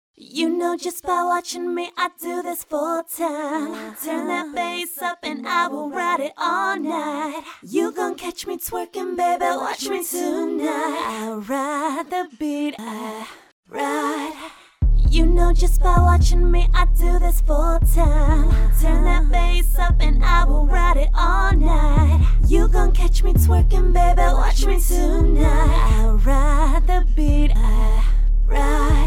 You know just by watching me, I do this full time. Turn that bass up and I will ride it all night. You gon' catch me twerking, baby, watch me tonight. I ride the beat, I ride. You know just by watching me, I do this full time. Turn that bass up and I will ride it all night. You gon' catch me twerking, baby, watch me tonight. I ride the beat, I ride.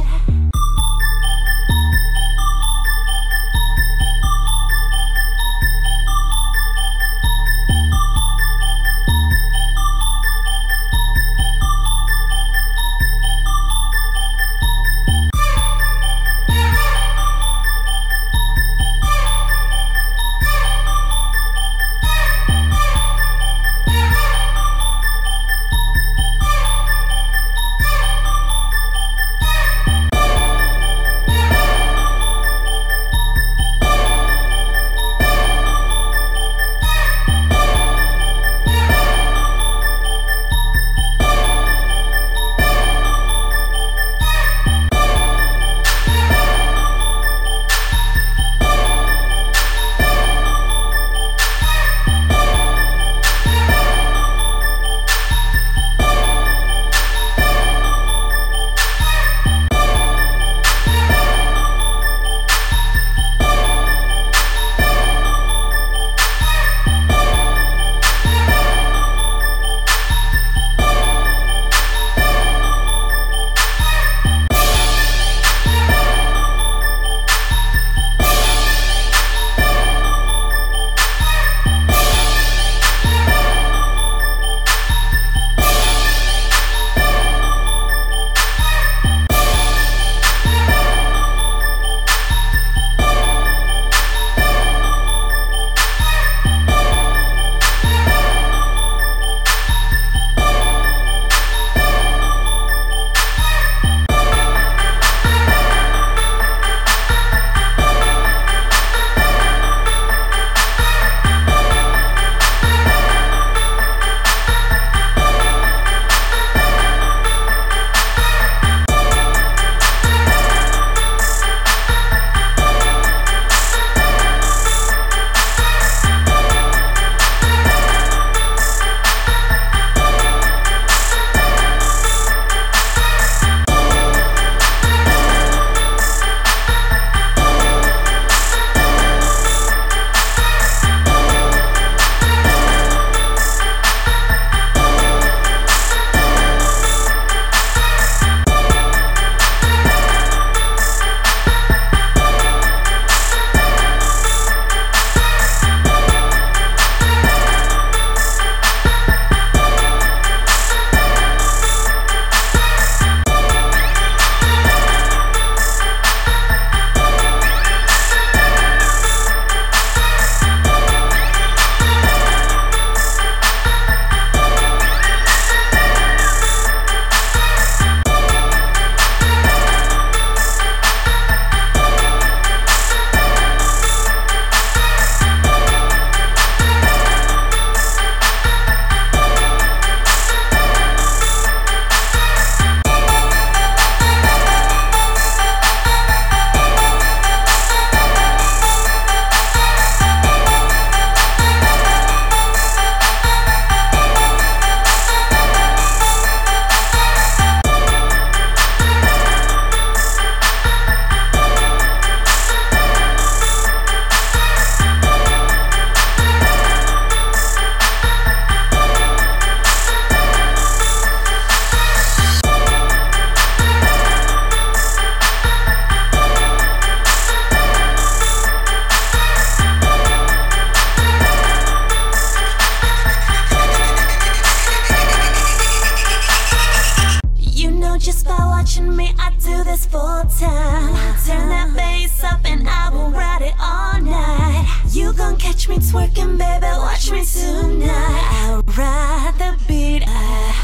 Just by watching me, I do this full time. Turn that bass up and I will ride it all night. You gon' catch me twerking, baby, watch me tonight. I ride the beat, I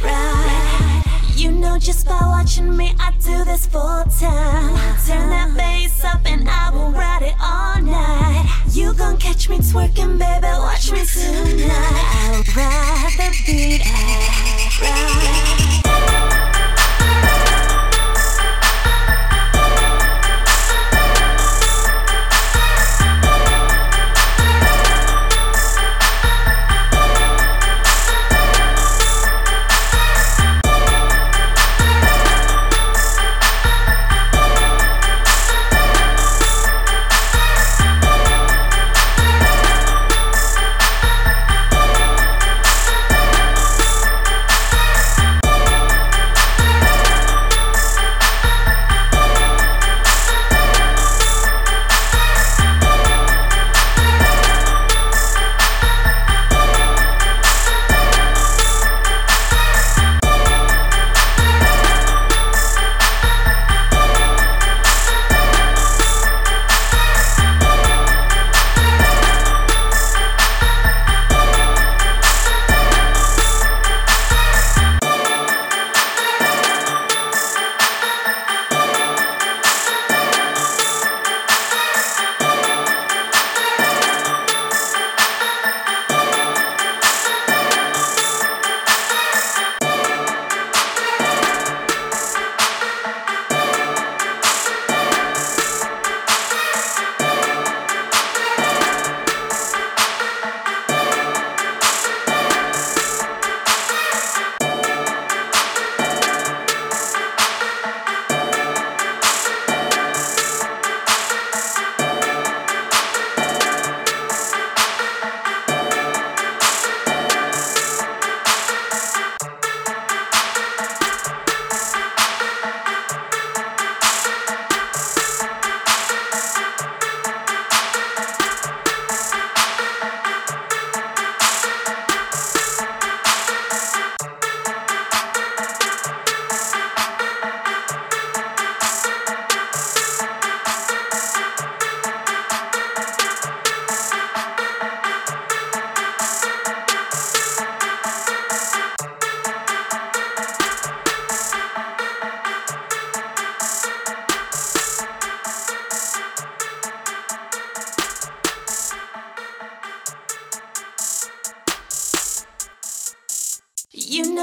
ride. You know just by watching me, I do this full time. Turn that bass up and I will ride it all night. You gon' catch me twerking, baby, watch me tonight. I ride the beat, I ride.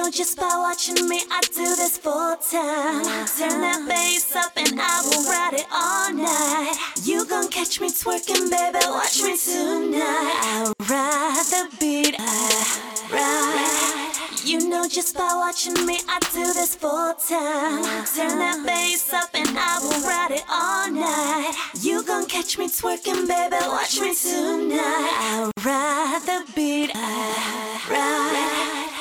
know just by watching me, I do this full time. Turn that bass up and I will ride it all night. You gon' catch me twerking, baby, watch me tonight. I'll ride the beat, I ride. You know just by watching me, I do this full time. Turn that bass up and I will ride it all night. You gon' catch me twerking, baby, watch me tonight. I'll ride the beat, I ride.